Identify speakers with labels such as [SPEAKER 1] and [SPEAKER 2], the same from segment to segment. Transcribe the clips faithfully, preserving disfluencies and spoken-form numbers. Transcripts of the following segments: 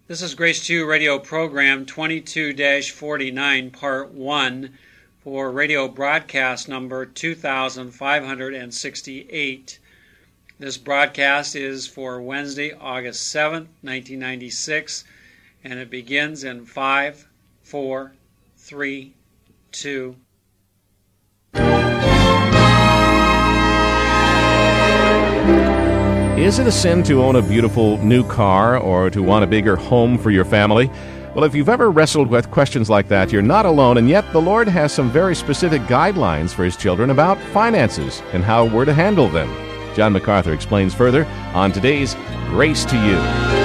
[SPEAKER 1] This is Grace two Radio Program twenty-two forty-nine, Part one, for radio broadcast number two thousand five hundred sixty-eight. This broadcast is for Wednesday, August seventh, nineteen ninety-six, and it begins in five, four, three, two.
[SPEAKER 2] Is it a sin to own a beautiful new car or to want a bigger home for your family? Well, if you've ever wrestled with questions like that, you're not alone, and yet the Lord has some very specific guidelines for His children about finances and how we're to handle them. John MacArthur explains further on today's Grace to You.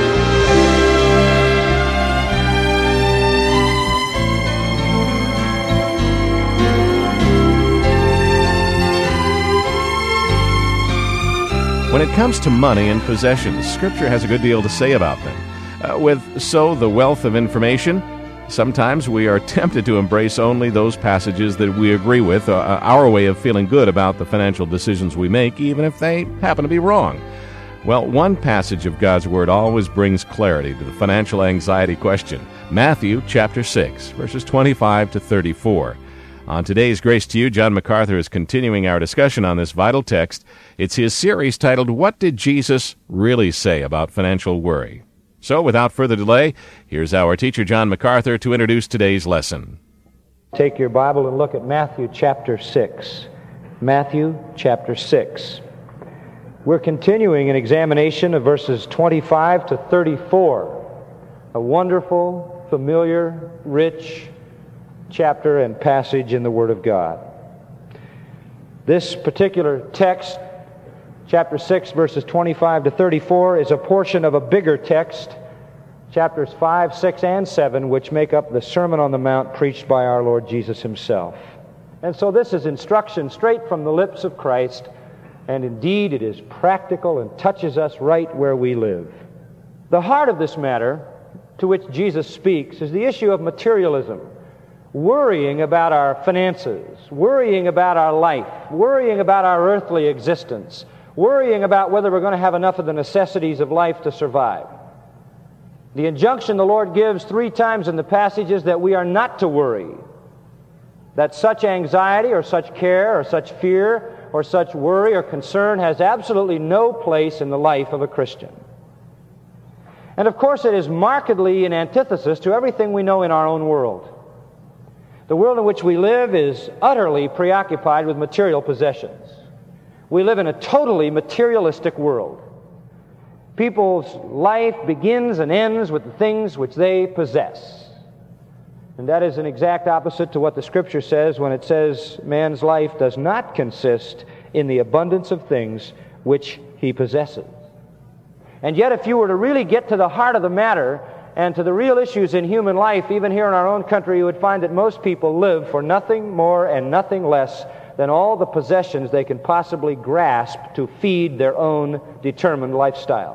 [SPEAKER 2] When it comes to money and possessions, Scripture has a good deal to say about them. Uh, with so the wealth of information, sometimes we are tempted to embrace only those passages that we agree with, uh, our way of feeling good about the financial decisions we make, even if they happen to be wrong. Well, one passage of God's Word always brings clarity to the financial anxiety question. Matthew chapter six, verses twenty-five to thirty-four. On today's Grace to You, John MacArthur is continuing our discussion on this vital text. It's his series titled, What Did Jesus Really Say About Financial Worry? So, without further delay, here's our teacher, John MacArthur, to introduce today's lesson.
[SPEAKER 3] Take your Bible and look at Matthew chapter six. Matthew chapter six. We're continuing an examination of verses twenty-five to thirty-four. A wonderful, familiar, rich chapter and passage in the Word of God. This particular text, chapter six, verses twenty-five to thirty-four, is a portion of a bigger text, chapters five, six, and seven, which make up the Sermon on the Mount preached by our Lord Jesus Himself. And so this is instruction straight from the lips of Christ, and indeed it is practical and touches us right where we live. The heart of this matter, to which Jesus speaks, is the issue of materialism. Worrying about our finances, worrying about our life, worrying about our earthly existence, worrying about whether we're going to have enough of the necessities of life to survive. The injunction the Lord gives three times in the passage is that we are not to worry, that such anxiety or such care or such fear or such worry or concern has absolutely no place in the life of a Christian. And of course it is markedly in antithesis to everything we know in our own world. The world in which we live is utterly preoccupied with material possessions. We live in a totally materialistic world. People's life begins and ends with the things which they possess. And that is an exact opposite to what the Scripture says when it says man's life does not consist in the abundance of things which he possesses. And yet, if you were to really get to the heart of the matter, and to the real issues in human life, even here in our own country, you would find that most people live for nothing more and nothing less than all the possessions they can possibly grasp to feed their own determined lifestyle.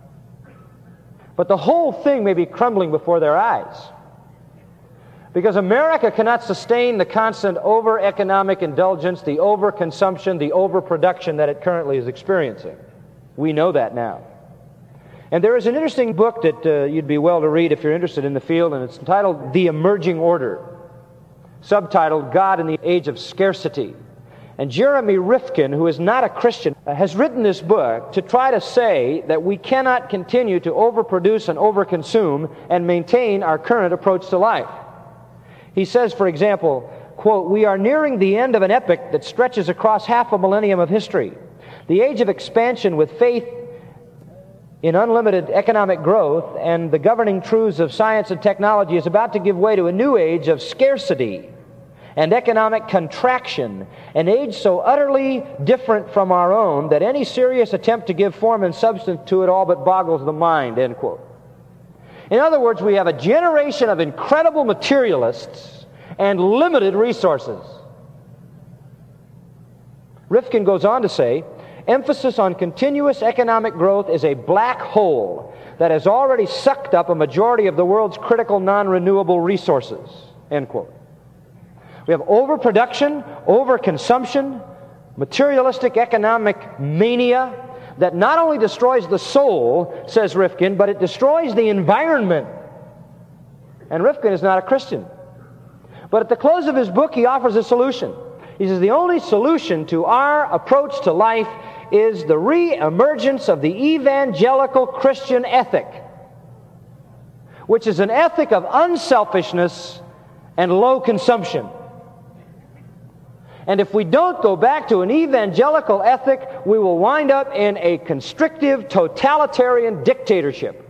[SPEAKER 3] But the whole thing may be crumbling before their eyes, because America cannot sustain the constant over-economic indulgence, the over-consumption, the overproduction that it currently is experiencing. We know that now. And there is an interesting book that uh, you'd be well to read if you're interested in the field, and it's entitled The Emerging Order, subtitled God in the Age of Scarcity. And Jeremy Rifkin, who is not a Christian, uh, has written this book to try to say that we cannot continue to overproduce and overconsume and maintain our current approach to life. He says, for example, quote, "We are nearing the end of an epoch that stretches across half a millennium of history. The age of expansion with faith in unlimited economic growth and the governing truths of science and technology is about to give way to a new age of scarcity and economic contraction, an age so utterly different from our own that any serious attempt to give form and substance to it all but boggles the mind," end quote. In other words, we have a generation of incredible materialists and limited resources. Rifkin goes on to say, "Emphasis on continuous economic growth is a black hole that has already sucked up a majority of the world's critical non-renewable resources," end quote. We have overproduction, overconsumption, materialistic economic mania, that not only destroys the soul, says Rifkin, but it destroys the environment. And Rifkin is not a Christian. But at the close of his book, he offers a solution. He says the only solution to our approach to life is the re-emergence of the evangelical Christian ethic, which is an ethic of unselfishness and low consumption. And if we don't go back to an evangelical ethic, we will wind up in a constrictive, totalitarian dictatorship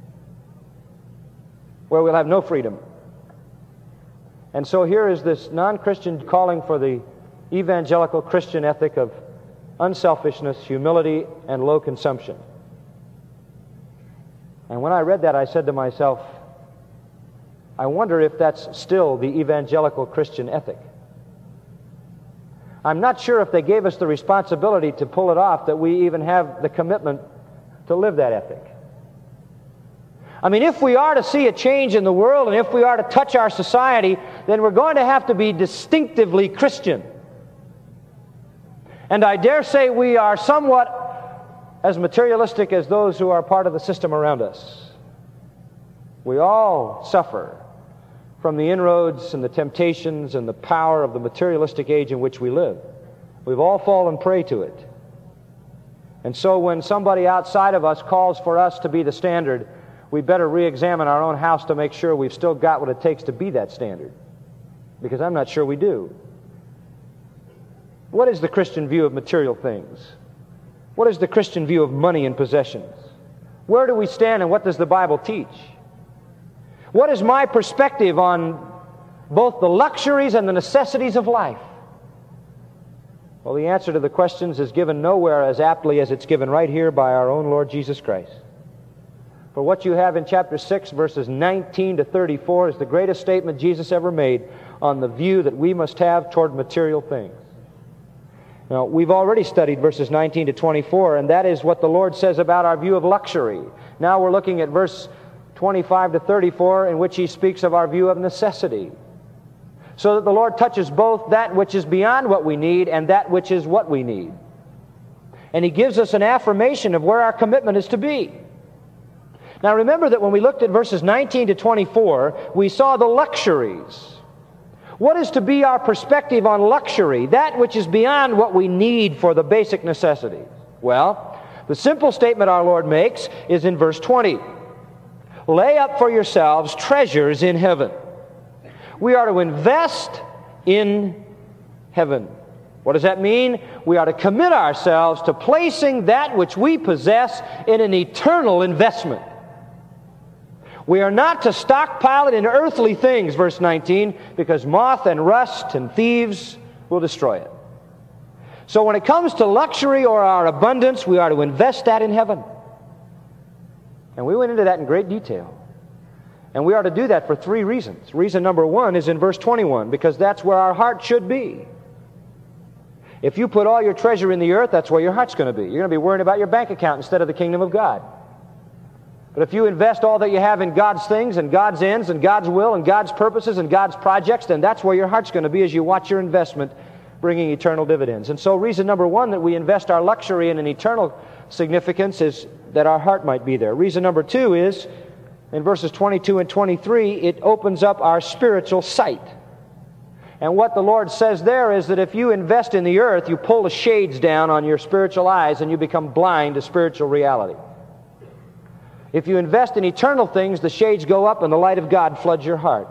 [SPEAKER 3] where we'll have no freedom. And so here is this non-Christian calling for the evangelical Christian ethic of unselfishness, humility, and low consumption. And when I read that, I said to myself, I wonder if that's still the evangelical Christian ethic. I'm not sure if they gave us the responsibility to pull it off, that we even have the commitment to live that ethic. I mean, if we are to see a change in the world and if we are to touch our society, then we're going to have to be distinctively Christian. And I dare say we are somewhat as materialistic as those who are part of the system around us. We all suffer from the inroads and the temptations and the power of the materialistic age in which we live. We've all fallen prey to it. And so when somebody outside of us calls for us to be the standard, we better re-examine our own house to make sure we've still got what it takes to be that standard. Because I'm not sure we do. What is the Christian view of material things? What is the Christian view of money and possessions? Where do we stand and what does the Bible teach? What is my perspective on both the luxuries and the necessities of life? Well, the answer to the questions is given nowhere as aptly as it's given right here by our own Lord Jesus Christ. For what you have in chapter six, verses nineteen to thirty-four, is the greatest statement Jesus ever made on the view that we must have toward material things. Now, we've already studied verses nineteen to twenty-four, and that is what the Lord says about our view of luxury. Now we're looking at verse twenty-five to thirty-four, in which he speaks of our view of necessity. So that the Lord touches both that which is beyond what we need and that which is what we need. And he gives us an affirmation of where our commitment is to be. Now remember that when we looked at verses nineteen to twenty-four, we saw the luxuries. What is to be our perspective on luxury? That which is beyond what we need for the basic necessities. Well, the simple statement our Lord makes is in verse twenty. Lay up for yourselves treasures in heaven. We are to invest in heaven. What does that mean? We are to commit ourselves to placing that which we possess in an eternal investment. We are not to stockpile it in earthly things, verse nineteen, because moth and rust and thieves will destroy it. So when it comes to luxury or our abundance, we are to invest that in heaven. And we went into that in great detail. And we are to do that for three reasons. Reason number one is in verse twenty-one, because that's where our heart should be. If you put all your treasure in the earth, that's where your heart's going to be. You're going to be worrying about your bank account instead of the kingdom of God. But if you invest all that you have in God's things and God's ends and God's will and God's purposes and God's projects, then that's where your heart's going to be as you watch your investment bringing eternal dividends. And so reason number one that we invest our luxury in an eternal significance is that our heart might be there. Reason number two is, in verses twenty-two and twenty-three, it opens up our spiritual sight. And what the Lord says there is that if you invest in the earth, you pull the shades down on your spiritual eyes and you become blind to spiritual reality. If you invest in eternal things, the shades go up and the light of God floods your heart.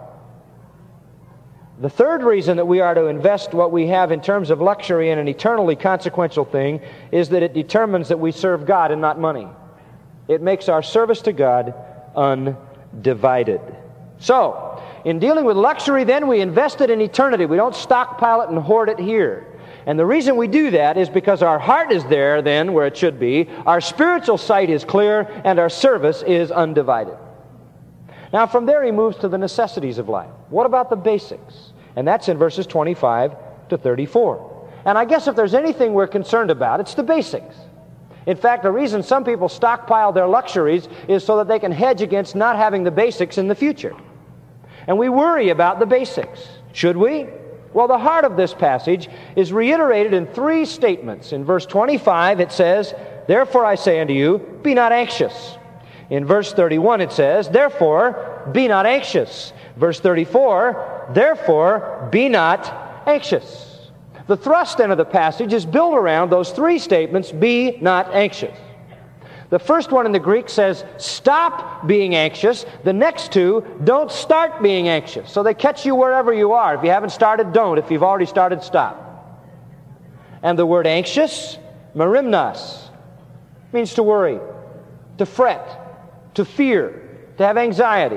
[SPEAKER 3] The third reason that we are to invest what we have in terms of luxury in an eternally consequential thing is that it determines that we serve God and not money. It makes our service to God undivided. So, in dealing with luxury, then, we invest it in eternity. We don't stockpile it and hoard it here. And the reason we do that is because our heart is there, then, where it should be, our spiritual sight is clear, and our service is undivided. Now, from there he moves to the necessities of life. What about the basics? And that's in verses twenty-five to thirty-four. And I guess if there's anything we're concerned about, it's the basics. In fact, the reason some people stockpile their luxuries is so that they can hedge against not having the basics in the future. And we worry about the basics. Should we? Well, the heart of this passage is reiterated in three statements. In verse twenty-five, it says, therefore I say unto you, be not anxious. In verse thirty-one it says, therefore be not anxious. Verse thirty-four, therefore be not anxious. The thrust then of the passage is built around those three statements, be not anxious. The first one in the Greek says, stop being anxious. The next two, don't start being anxious. So they catch you wherever you are. If you haven't started, don't. If you've already started, stop. And the word anxious, merimnas, means to worry, to fret, to fear, to have anxiety.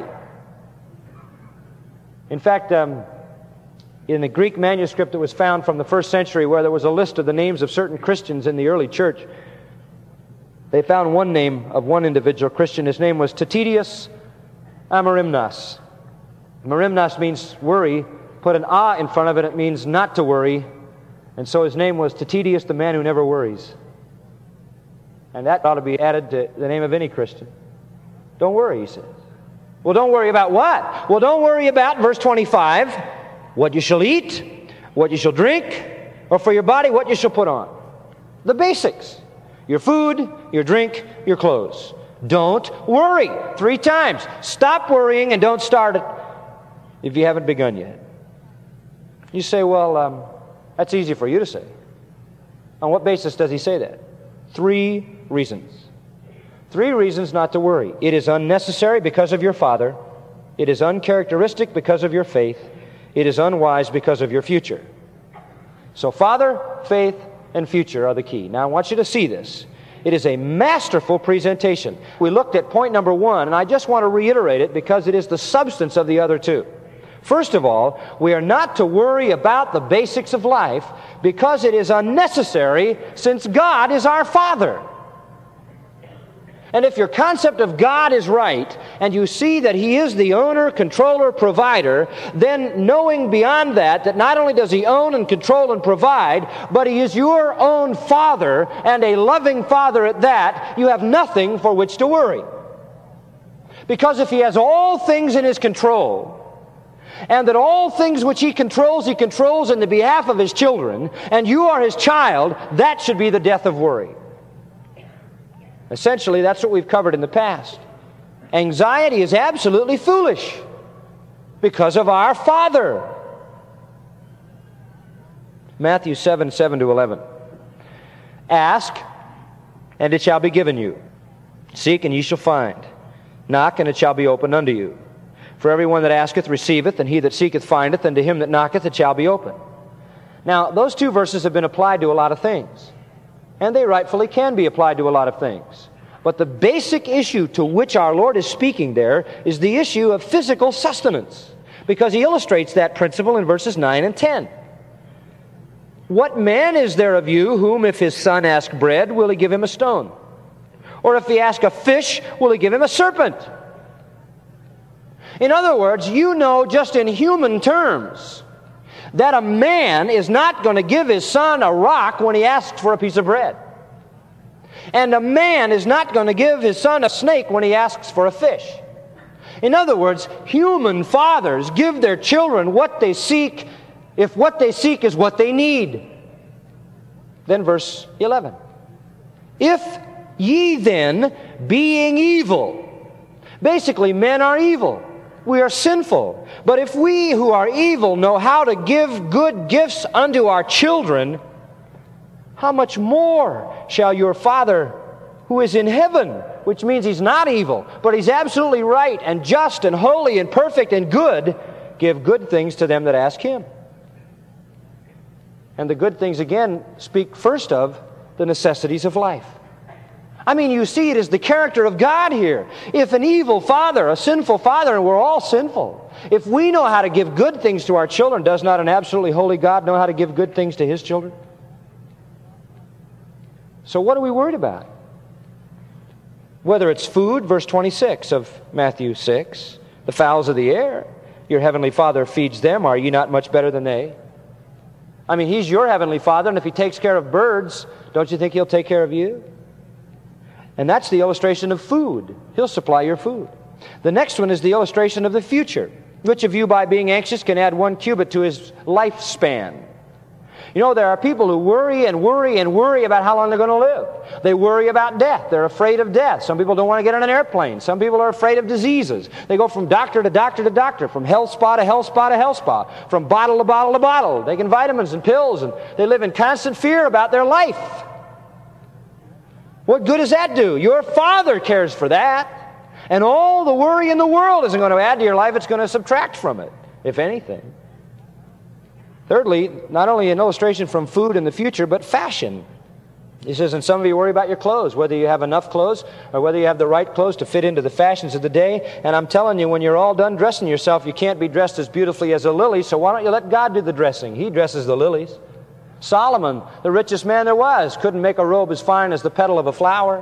[SPEAKER 3] In fact, um, in the Greek manuscript that was found from the first century, where there was a list of the names of certain Christians in the early church, they found one name of one individual Christian. His name was Titidius Amarimnas. Merimnas means worry. Put an ah in front of it, it means not to worry. And so his name was Titidius, the man who never worries. And that ought to be added to the name of any Christian. Don't worry, he says. Well, don't worry about what? Well, don't worry about, verse twenty-five, what you shall eat, what you shall drink, or for your body, what you shall put on. The basics. Your food, your drink, your clothes. Don't worry. Three times. Stop worrying and don't start it if you haven't begun yet. You say, well, um, that's easy for you to say. On what basis does he say that? Three reasons. Three reasons not to worry. It is unnecessary because of your father. It is uncharacteristic because of your faith. It is unwise because of your future. So father, faith, and future are the key. Now I want you to see this. It is a masterful presentation. We looked at point number one, and I just want to reiterate it because it is the substance of the other two. First of all, we are not to worry about the basics of life because it is unnecessary since God is our Father. And if your concept of God is right, and you see that He is the owner, controller, provider, then knowing beyond that, that not only does He own and control and provide, but He is your own Father, and a loving Father at that, you have nothing for which to worry. Because if He has all things in His control, and that all things which He controls, He controls in the behalf of His children, and you are His child, that should be the death of worry. Essentially, that's what we've covered in the past. Anxiety is absolutely foolish because of our Father. Matthew seven, seven to eleven. Ask, and it shall be given you. Seek, and ye shall find. Knock, and it shall be opened unto you. For everyone that asketh receiveth, and he that seeketh findeth, and to him that knocketh it shall be opened. Now, those two verses have been applied to a lot of things. And they rightfully can be applied to a lot of things. But the basic issue to which our Lord is speaking there is the issue of physical sustenance. Because He illustrates that principle in verses nine and ten. What man is there of you whom if his son ask bread, will he give him a stone? Or if he ask a fish, will he give him a serpent? In other words, you know just in human terms that a man is not going to give his son a rock when he asks for a piece of bread. And a man is not going to give his son a snake when he asks for a fish. In other words, human fathers give their children what they seek if what they seek is what they need. Then verse eleven. If ye then, being evil, basically men are evil. We are sinful. But if we who are evil know how to give good gifts unto our children, how much more shall your Father who is in heaven, which means He's not evil, but He's absolutely right and just and holy and perfect and good, give good things to them that ask Him. And the good things, again, speak first of the necessities of life. I mean, you see, it is the character of God here. If an evil father, a sinful father, and we're all sinful, if we know how to give good things to our children, does not an absolutely holy God know how to give good things to His children? So what are we worried about? Whether it's food, verse twenty-six of Matthew six, the fowls of the air, your heavenly Father feeds them, are ye not much better than they? I mean, He's your heavenly Father, and if He takes care of birds, don't you think He'll take care of you? And that's the illustration of food. He'll supply your food. The next one is the illustration of the future. Which of you, by being anxious, can add one cubit to his lifespan? You know, there are people who worry and worry and worry about how long they're going to live. They worry about death. They're afraid of death. Some people don't want to get on an airplane. Some people are afraid of diseases. They go from doctor to doctor to doctor, from health spa to health spa to health spa, from bottle to bottle to bottle, taking vitamins and pills, and they live in constant fear about their life. What good does that do? Your Father cares for that. And all the worry in the world isn't going to add to your life. It's going to subtract from it, if anything. Thirdly, not only an illustration from food in the future, but fashion. He says, and some of you worry about your clothes, whether you have enough clothes or whether you have the right clothes to fit into the fashions of the day. And I'm telling you, when you're all done dressing yourself, you can't be dressed as beautifully as a lily, so why don't you let God do the dressing? He dresses the lilies. Solomon, the richest man there was, couldn't make a robe as fine as the petal of a flower.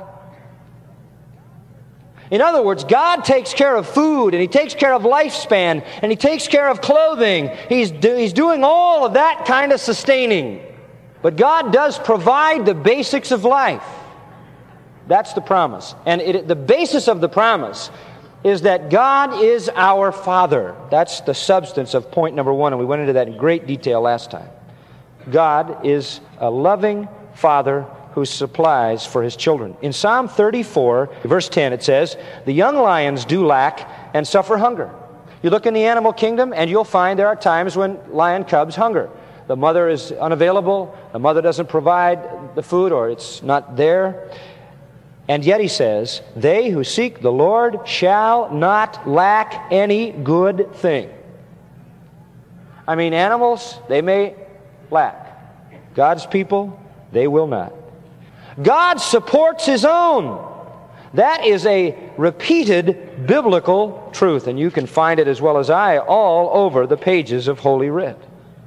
[SPEAKER 3] In other words, God takes care of food, and He takes care of lifespan, and He takes care of clothing. He's, do, he's doing all of that kind of sustaining. But God does provide the basics of life. That's the promise. And it, the basis of the promise is that God is our Father. That's the substance of point number one, and we went into that in great detail last time. God is a loving Father who supplies for His children. In Psalm thirty-four, verse ten, it says, the young lions do lack and suffer hunger. You look in the animal kingdom, and you'll find there are times when lion cubs hunger. The mother is unavailable, the mother doesn't provide the food, or it's not there. And yet He says, they who seek the Lord shall not lack any good thing. I mean, animals, they may lack. God's people, they will not. God supports His own. That is a repeated biblical truth, and you can find it as well as I all over the pages of Holy Writ.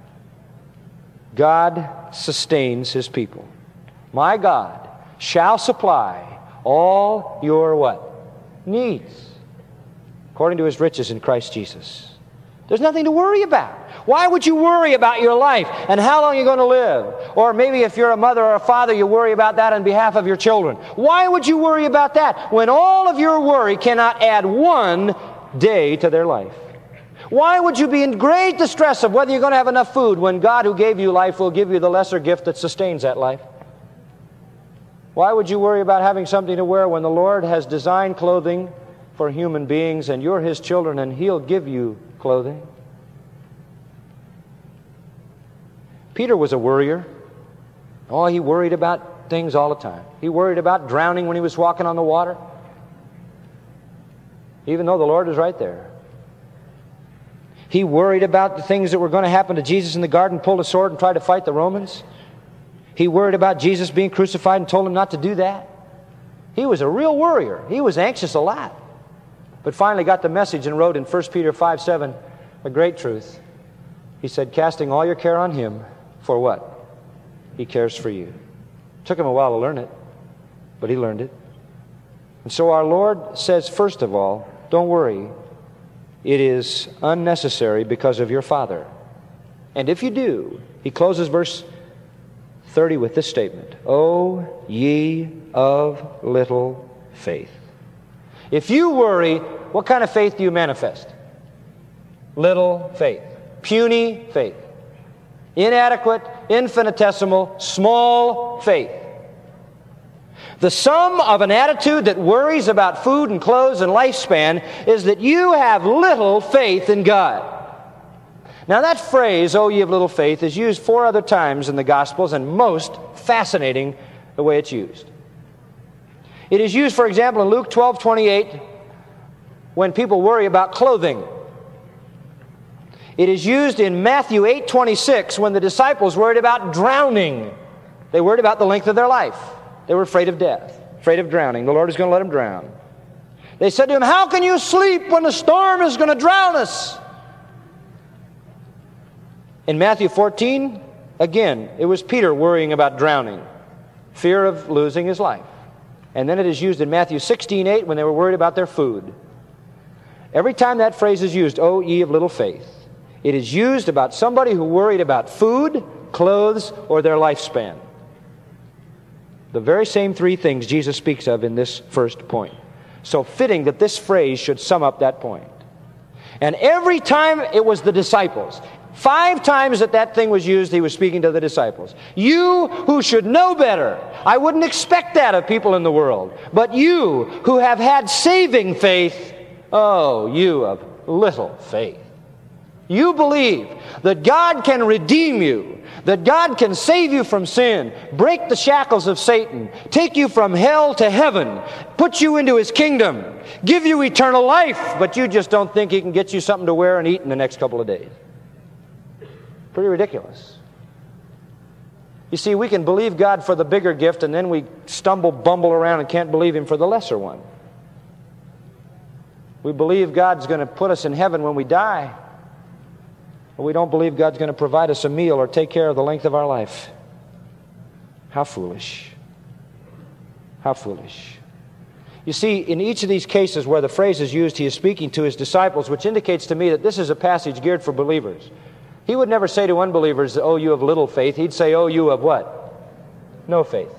[SPEAKER 3] God sustains His people. My God shall supply all your what? Needs, according to His riches in Christ Jesus. There's nothing to worry about. Why would you worry about your life and how long you're going to live? Or maybe if you're a mother or a father, you worry about that on behalf of your children. Why would you worry about that when all of your worry cannot add one day to their life? Why would you be in great distress of whether you're going to have enough food when God who gave you life will give you the lesser gift that sustains that life? Why would you worry about having something to wear when the Lord has designed clothing for human beings and you're His children and He'll give you clothing? Peter was a worrier. Oh, he worried about things all the time. He worried about drowning when he was walking on the water, even though the Lord was right there. He worried about the things that were going to happen to Jesus in the garden, pulled a sword and tried to fight the Romans. He worried about Jesus being crucified and told him not to do that. He was a real worrier. He was anxious a lot. But finally got the message and wrote in First Peter five seven a great truth. He said, casting all your care on Him, for what? He cares for you. Took him a while to learn it, but he learned it. And so our Lord says, first of all, don't worry. It is unnecessary because of your Father. And if you do, He closes verse thirty with this statement, O ye of little faith. If you worry, what kind of faith do you manifest? Little faith. Puny faith. Inadequate, infinitesimal, small faith. The sum of an attitude that worries about food and clothes and lifespan is that you have little faith in God. Now that phrase, O ye of little faith, is used four other times in the Gospels, and most fascinating the way it's used. It is used, for example, in Luke twelve twenty-eight when people worry about clothing. It is used in Matthew eight twenty-six when the disciples worried about drowning. They worried about the length of their life. They were afraid of death, afraid of drowning. The Lord is going to let them drown. They said to Him, how can you sleep when the storm is going to drown us? In Matthew fourteen, again, it was Peter worrying about drowning, fear of losing his life. And then it is used in Matthew sixteen eight when they were worried about their food. Every time that phrase is used, O ye of little faith, it is used about somebody who worried about food, clothes, or their lifespan. The very same three things Jesus speaks of in this first point. So fitting that this phrase should sum up that point. And every time it was the disciples, Five times that that thing was used, he was speaking to the disciples. You who should know better. I wouldn't expect that of people in the world. But you who have had saving faith, oh, you of little faith. You believe that God can redeem you, that God can save you from sin, break the shackles of Satan, take you from hell to heaven, put you into His kingdom, give you eternal life, but you just don't think He can get you something to wear and eat in the next couple of days. Pretty ridiculous. You see, we can believe God for the bigger gift, and then we stumble, bumble around and can't believe Him for the lesser one. We believe God's going to put us in heaven when we die, but we don't believe God's going to provide us a meal or take care of the length of our life. How foolish. How foolish. You see, in each of these cases where the phrase is used, He is speaking to His disciples, which indicates to me that this is a passage geared for believers. He would never say to unbelievers, oh, you of little faith. He'd say, oh, you of what? No faith.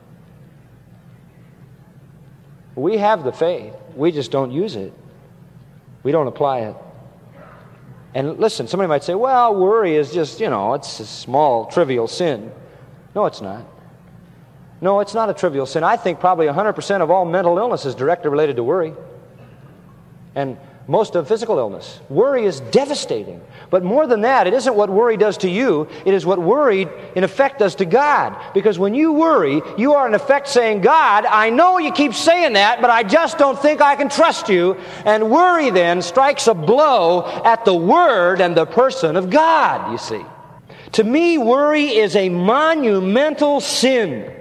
[SPEAKER 3] We have the faith. We just don't use it. We don't apply it. And listen, somebody might say, well, worry is just, you know, it's a small, trivial sin. No, it's not. No, it's not a trivial sin. I think probably one hundred percent of all mental illness is directly related to worry. And most of physical illness. Worry is devastating. But more than that, it isn't what worry does to you. It is what worry, in effect, does to God. Because when you worry, you are in effect saying, God, I know you keep saying that, but I just don't think I can trust you. And worry then strikes a blow at the Word and the person of God, you see. To me, worry is a monumental sin.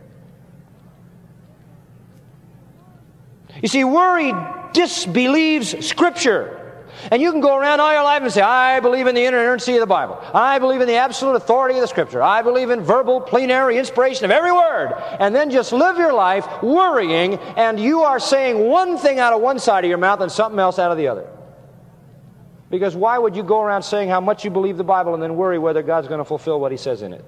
[SPEAKER 3] You see, worry disbelieves Scripture. And you can go around all your life and say, I believe in the inerrancy of the Bible. I believe in the absolute authority of the Scripture. I believe in verbal, plenary inspiration of every word. And then just live your life worrying, and you are saying one thing out of one side of your mouth and something else out of the other. Because why would you go around saying how much you believe the Bible and then worry whether God's going to fulfill what He says in it?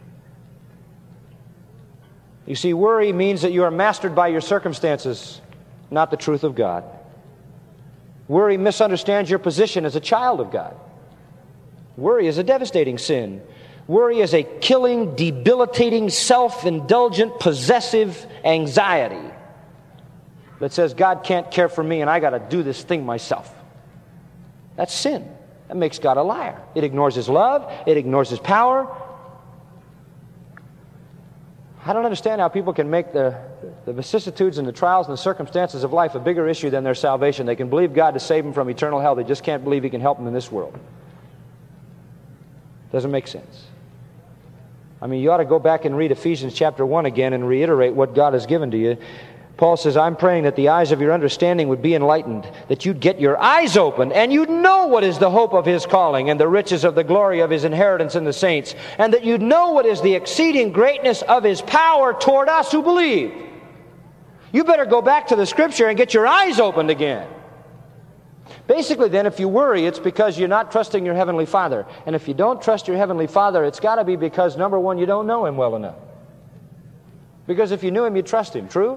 [SPEAKER 3] You see, worry means that you are mastered by your circumstances, not the truth of God. Worry misunderstands your position as a child of God. Worry is a devastating sin. Worry is a killing, debilitating, self-indulgent, possessive anxiety that says God can't care for me and I got to do this thing myself. That's sin. That makes God a liar. It ignores His love. It ignores His power. I don't understand how people can make the, the vicissitudes and the trials and the circumstances of life a bigger issue than their salvation. They can believe God to save them from eternal hell. They just can't believe He can help them in this world. Doesn't make sense. I mean, you ought to go back and read Ephesians chapter one again and reiterate what God has given to you. Paul says, I'm praying that the eyes of your understanding would be enlightened, that you'd get your eyes opened, and you'd know what is the hope of His calling and the riches of the glory of His inheritance in the saints, and that you'd know what is the exceeding greatness of His power toward us who believe. You better go back to the Scripture and get your eyes opened again. Basically, then, if you worry, it's because you're not trusting your Heavenly Father. And if you don't trust your Heavenly Father, it's got to be because, number one, you don't know Him well enough. Because if you knew Him, you'd trust Him. True?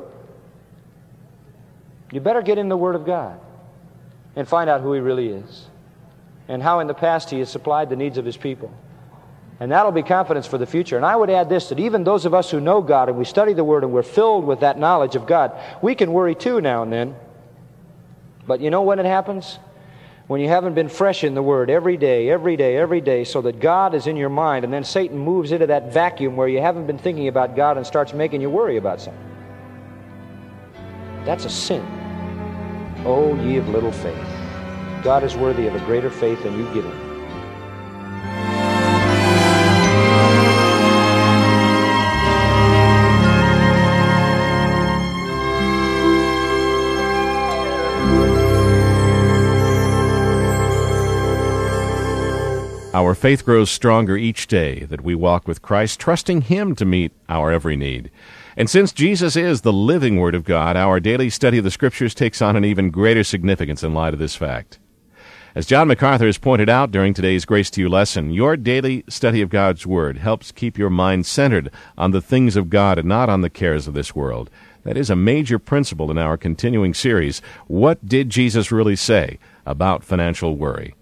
[SPEAKER 3] You better get in the Word of God and find out who He really is and how in the past He has supplied the needs of His people. And that'll be confidence for the future. And I would add this, that even those of us who know God and we study the Word and we're filled with that knowledge of God, we can worry too now and then. But you know when it happens? When you haven't been fresh in the Word every day, every day, every day, so that God is in your mind, and then Satan moves into that vacuum where you haven't been thinking about God and starts making you worry about something. That's a sin. Oh, ye of little faith. God is worthy of a greater faith than you give Him.
[SPEAKER 2] Our faith grows stronger each day that we walk with Christ, trusting Him to meet our every need. And since Jesus is the living Word of God, our daily study of the Scriptures takes on an even greater significance in light of this fact. As John MacArthur has pointed out during today's Grace to You lesson, your daily study of God's Word helps keep your mind centered on the things of God and not on the cares of this world. That is a major principle in our continuing series, What Did Jesus Really Say About Financial Worry?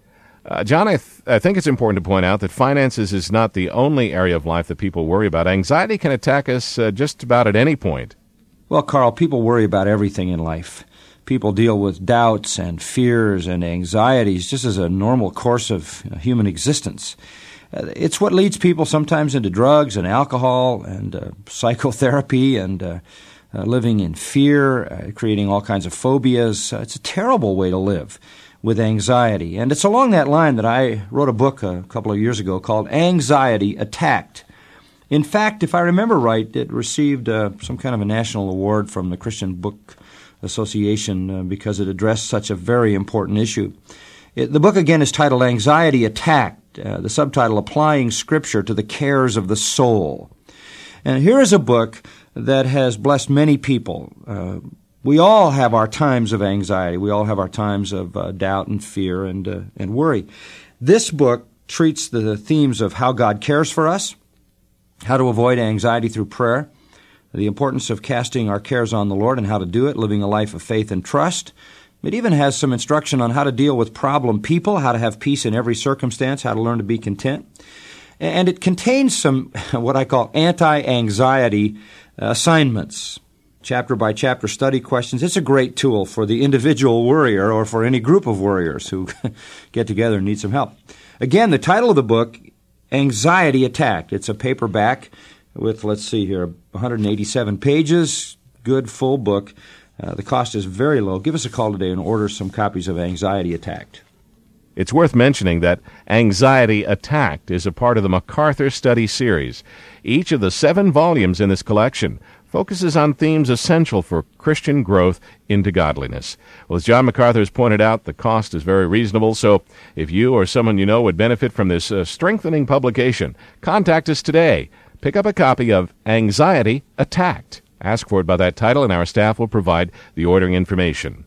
[SPEAKER 2] Uh, John, I, th- I think it's important to point out that finances is not the only area of life that people worry about. Anxiety can attack us uh, just about at any point.
[SPEAKER 4] Well, Carl, people worry about everything in life. People deal with doubts and fears and anxieties just as a normal course of human existence. Uh, it's what leads people sometimes into drugs and alcohol and uh, psychotherapy and uh, uh, living in fear, uh, creating all kinds of phobias. Uh, it's a terrible way to live, with anxiety. And it's along that line that I wrote a book a couple of years ago called Anxiety Attacked. In fact, if I remember right, it received uh, some kind of a national award from the Christian Book Association uh, because it addressed such a very important issue. It, the book, again, is titled Anxiety Attacked, uh, the subtitle, Applying Scripture to the Cares of the Soul. And here is a book that has blessed many people. Uh, We all have our times of anxiety. We all have our times of uh, doubt and fear and uh, and worry. This book treats the themes of how God cares for us, how to avoid anxiety through prayer, the importance of casting our cares on the Lord and how to do it, living a life of faith and trust. It even has some instruction on how to deal with problem people, how to have peace in every circumstance, how to learn to be content. And it contains some what I call anti-anxiety assignments, chapter-by-chapter study questions. It's a great tool for the individual worrier or for any group of worriers who get together and need some help. Again, the title of the book, Anxiety Attacked. It's a paperback with, let's see here, one hundred eighty-seven pages, good full book. Uh, the cost is very low. Give us a call today and order some copies of Anxiety Attacked.
[SPEAKER 2] It's worth mentioning that Anxiety Attacked is a part of the MacArthur Study Series. Each of the seven volumes in this collection focuses on themes essential for Christian growth into godliness. Well, as John MacArthur has pointed out, the cost is very reasonable, so if you or someone you know would benefit from this uh, strengthening publication, contact us today. Pick up a copy of Anxiety Attacked. Ask for it by that title, and our staff will provide the ordering information.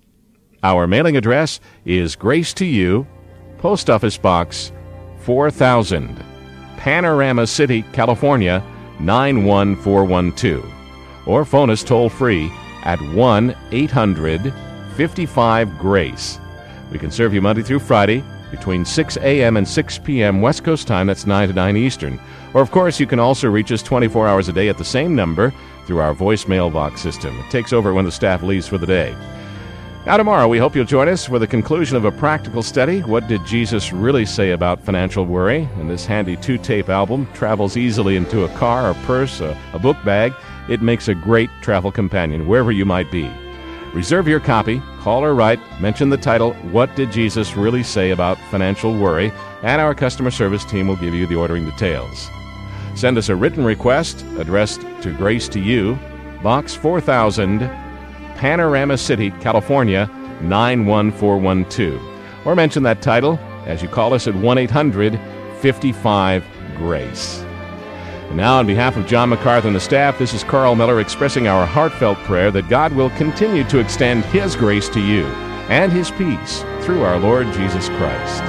[SPEAKER 2] Our mailing address is Grace to You, Post Office Box four thousand, Panorama City, California, nine one four one two. Or phone us toll-free at one eight hundred fifty-five GRACE. We can serve you Monday through Friday between six a.m. and six p.m. West Coast time. That's nine to nine Eastern. Or, of course, you can also reach us twenty-four hours a day at the same number through our voicemail box system. It takes over when the staff leaves for the day. Now, tomorrow, we hope you'll join us for the conclusion of a practical study. What did Jesus really say about financial worry? And this handy two-tape album travels easily into a car, a purse, a, a book bag. It makes a great travel companion, wherever you might be. Reserve your copy, call or write, mention the title, What Did Jesus Really Say About Financial Worry? And our customer service team will give you the ordering details. Send us a written request addressed to Grace to You, Box four thousand, Panorama City, California, nine one four one two. Or mention that title as you call us at one eight hundred fifty-five GRACE. And now, on behalf of John MacArthur and the staff, this is Carl Miller expressing our heartfelt prayer that God will continue to extend His grace to you and His peace through our Lord Jesus Christ.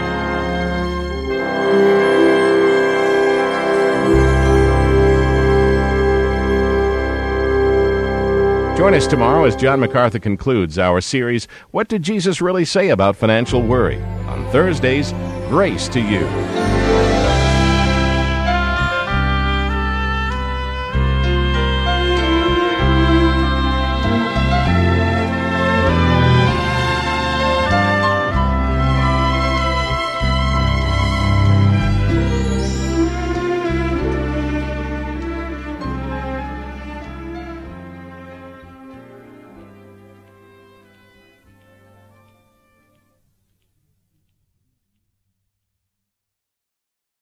[SPEAKER 2] Join us tomorrow as John MacArthur concludes our series, What Did Jesus Really Say About Financial Worry? On Thursdays, Grace to You.